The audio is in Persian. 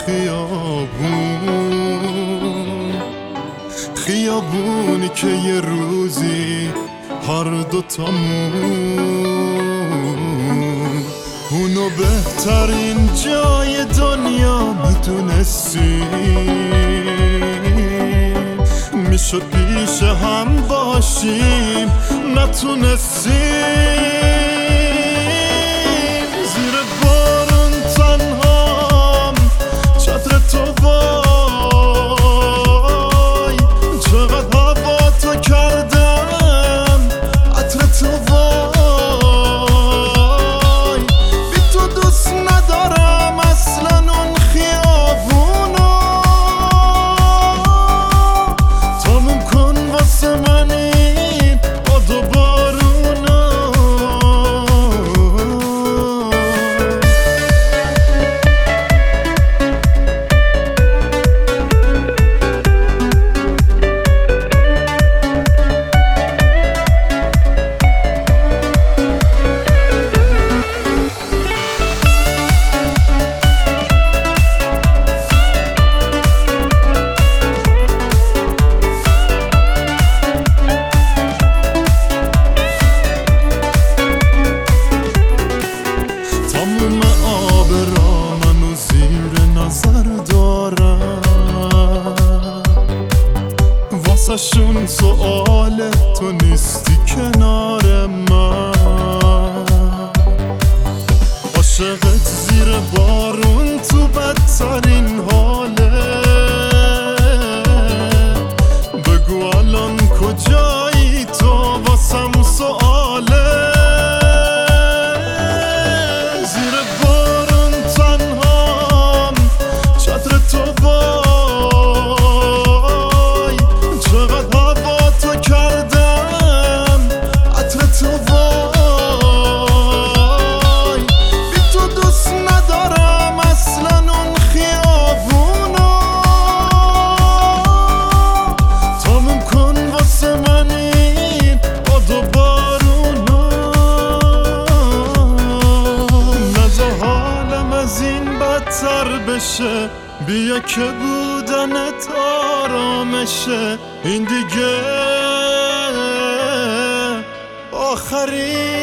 خیابونی که یه روزی هر دوتامون اونو بهترین جای دنیا میدونستیم، میشه پیش هم باشیم نتونستیم. زیر بارون تنهام چتر تو وای، چقدر هوا تو کردم عطر تو وای. بی تو دوست ندارم اصلا اون خیابونو، تموم کن واسه من این باد و بارونو. واسه‌شون سؤال تو نیستی کنار من، عاشقت زیر بارون تو بدترین حاله. بگو الان کجایی تو واسم سؤاله. زیر بارون تنهام چتر تو وای، چقدر هوا تو کردم عطر تو وای. بی تو دوست ندارم اصلا اون خیابونو، تموم کن واسه من این باد و بارونو. نذار حالم از این بدتر بشه، بیا که بودنت آرامشه. این دیگه آخرین